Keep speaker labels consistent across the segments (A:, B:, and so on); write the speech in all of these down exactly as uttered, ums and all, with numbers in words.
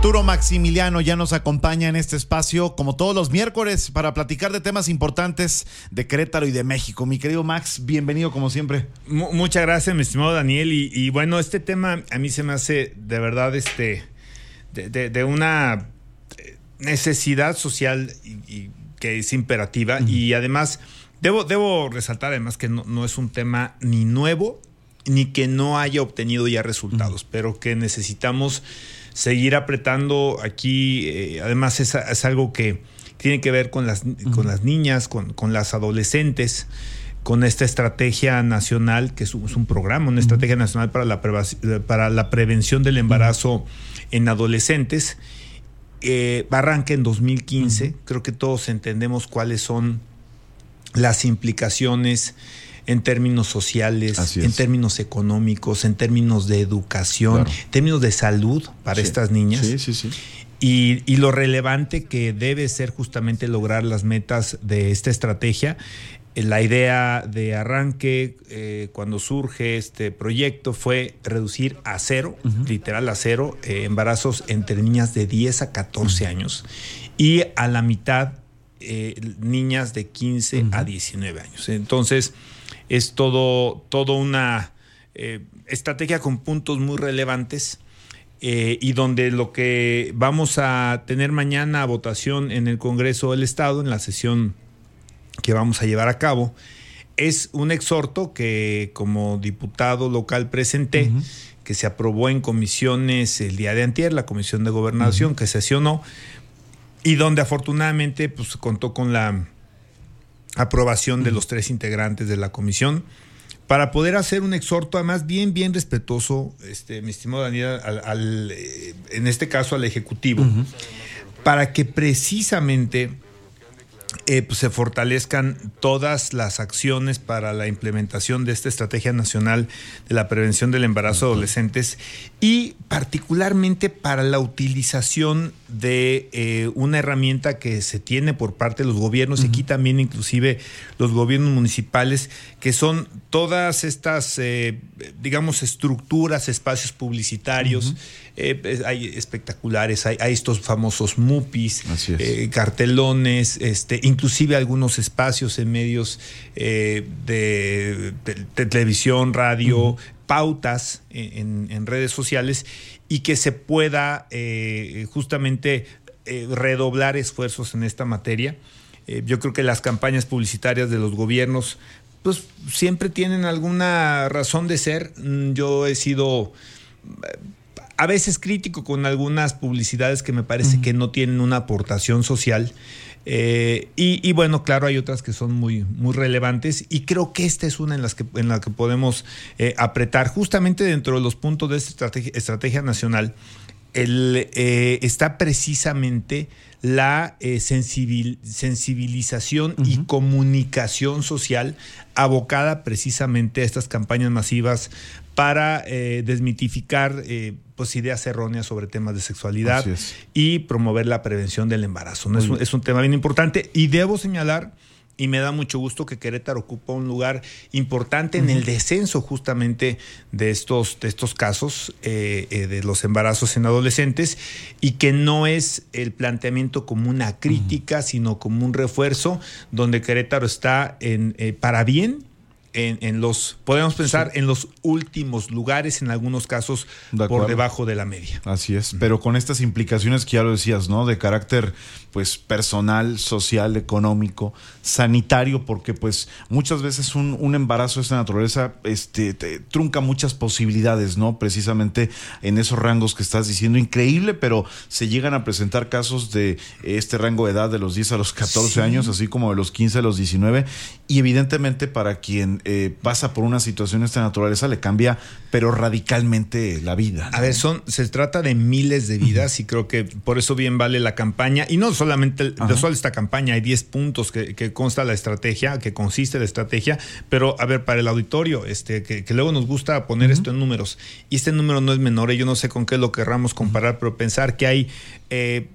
A: Arturo Maximiliano ya nos acompaña en este espacio, como todos los miércoles, para platicar de temas importantes de Querétaro y de México. Mi querido Max, bienvenido como siempre.
B: M- muchas gracias, mi estimado Daniel. Y, y bueno, este tema a mí se me hace de verdad este de, de, de una necesidad social y, y que es imperativa. Uh-huh. Y además, debo, debo resaltar además que no, no es un tema ni nuevo, ni que no haya obtenido ya resultados, uh-huh. pero que necesitamos seguir apretando aquí. Eh, además es, es algo que tiene que ver con las, uh-huh. con las niñas, con, con las adolescentes, con esta estrategia nacional, que es un, es un programa, una uh-huh. estrategia nacional para la, preva- para la prevención del embarazo uh-huh. en adolescentes. Eh, arranca en dos mil quince. Uh-huh. Creo que todos entendemos cuáles son las implicaciones en términos sociales, en términos económicos, en términos de educación, claro. en términos de salud para sí. estas niñas.
A: Sí, sí, sí.
B: Y, y lo relevante que debe ser justamente lograr las metas de esta estrategia. La idea de arranque, eh, cuando surge este proyecto, fue reducir a cero, uh-huh. literal a cero, eh, embarazos entre niñas de diez a catorce uh-huh. años y a la mitad eh, niñas de quince uh-huh. a diecinueve años. Entonces, es todo, todo una eh, estrategia con puntos muy relevantes eh, y donde lo que vamos a tener mañana a votación en el Congreso del Estado, en la sesión que vamos a llevar a cabo, es un exhorto que como diputado local presenté, uh-huh. que se aprobó en comisiones el día de antier, la Comisión de Gobernación, uh-huh. que sesionó, y donde afortunadamente pues contó con la aprobación de los tres integrantes de la comisión para poder hacer un exhorto, además bien, bien respetuoso, este, mi estimado Daniel, al, al, eh, en este caso al Ejecutivo, uh-huh. para que precisamente eh, pues se fortalezcan todas las acciones para la implementación de esta Estrategia Nacional de la Prevención del Embarazo de Adolescentes y particularmente para la utilización de eh, una herramienta que se tiene por parte de los gobiernos, uh-huh. y aquí también inclusive los gobiernos municipales, que son todas estas, eh, digamos, estructuras, espacios publicitarios, uh-huh. eh, hay espectaculares, hay, hay estos famosos MUPIs, eh, cartelones, este, inclusive algunos espacios en medios eh, de, de, de televisión, radio, uh-huh. pautas en, en redes sociales, y que se pueda eh, justamente eh, redoblar esfuerzos en esta materia. Eh, yo creo que las campañas publicitarias de los gobiernos pues siempre tienen alguna razón de ser. Yo he sido eh, a veces crítico con algunas publicidades que me parece uh-huh. que no tienen una aportación social. Eh, y, y bueno, claro, hay otras que son muy, muy relevantes, y creo que esta es una en las que, en la que podemos eh, apretar. Justamente dentro de los puntos de esta estrategia, estrategia nacional, el, eh, está precisamente la eh, sensibil, sensibilización uh-huh. y comunicación social abocada precisamente a estas campañas masivas para eh, desmitificar eh, pues ideas erróneas sobre temas de sexualidad y promover la prevención del embarazo. ¿No? Es, un, es un tema bien importante, y debo señalar, y me da mucho gusto, que Querétaro ocupa un lugar importante uh-huh. en el descenso justamente de estos, de estos casos eh, eh, de los embarazos en adolescentes, y que no es el planteamiento como una crítica, uh-huh. sino como un refuerzo, donde Querétaro está en eh, para bien. En, en los, podemos pensar, sí. en los últimos lugares, en algunos casos de por debajo de la media.
A: Así es, pero con estas implicaciones que ya lo decías, ¿no? De carácter, pues, personal, social, económico, sanitario, porque, pues, muchas veces un, un embarazo de esta naturaleza este, te trunca muchas posibilidades, ¿no? Precisamente en esos rangos que estás diciendo, increíble, pero se llegan a presentar casos de este rango de edad de los diez a los catorce sí. años, así como de los quince a los diecinueve, y evidentemente para quien Eh, pasa por una situación de esta naturaleza le cambia, pero radicalmente, la vida, ¿no?
B: A ver, son, se trata de miles de vidas, uh-huh. y creo que por eso bien vale la campaña, y no solamente de solo esta campaña, hay diez puntos que, que consta la estrategia, que consiste la estrategia, pero a ver, para el auditorio, este, que, que luego nos gusta poner uh-huh. esto en números, y este número no es menor, y yo no sé con qué lo querramos comparar, uh-huh. pero pensar que hay eh,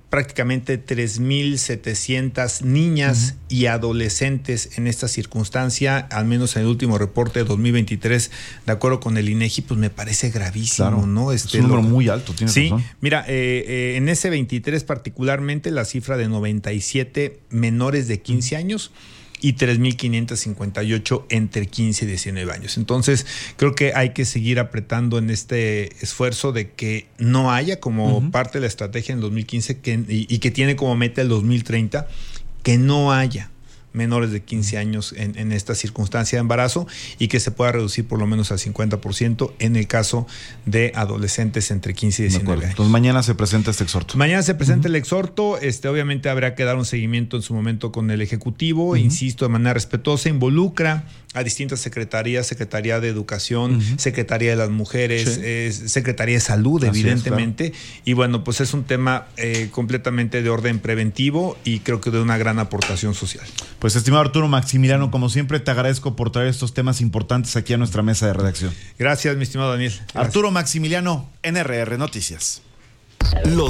B: prácticamente tres mil setecientas niñas uh-huh. y adolescentes en esta circunstancia, al menos en el último reporte de dos mil veintitrés, de acuerdo con el INEGI, pues me parece gravísimo,
A: claro,
B: ¿no?
A: Este, es un número lo, muy alto, tienes
B: sí,
A: razón.
B: Mira, eh, eh, en ese veintitrés particularmente, la cifra de noventa y siete menores de quince uh-huh. años, y tres mil quinientos cincuenta y ocho entre quince y diecinueve años. Entonces, creo que hay que seguir apretando en este esfuerzo de que no haya como uh-huh. parte de la estrategia en dos mil quince que, y, y que tiene como meta el dos mil treinta, que no haya menores de quince años en, en esta circunstancia de embarazo y que se pueda reducir por lo menos al cincuenta por ciento en el caso de adolescentes entre quince y diecinueve años.
A: Entonces mañana se presenta este exhorto.
B: Mañana se presenta uh-huh. el exhorto, este, obviamente habrá que dar un seguimiento en su momento con el Ejecutivo, uh-huh. insisto, de manera respetuosa, involucra a distintas secretarías, Secretaría de Educación, uh-huh. Secretaría de las Mujeres, sí. eh, Secretaría de Salud, así evidentemente, es, claro. y bueno, pues es un tema eh, completamente de orden preventivo y creo que de una gran aportación social.
A: Pues estimado Arturo Maximiliano, como siempre te agradezco por traer estos temas importantes aquí a nuestra mesa de redacción.
B: Gracias, mi estimado Daniel. Gracias.
A: Arturo Maximiliano, N R R Noticias.
C: Los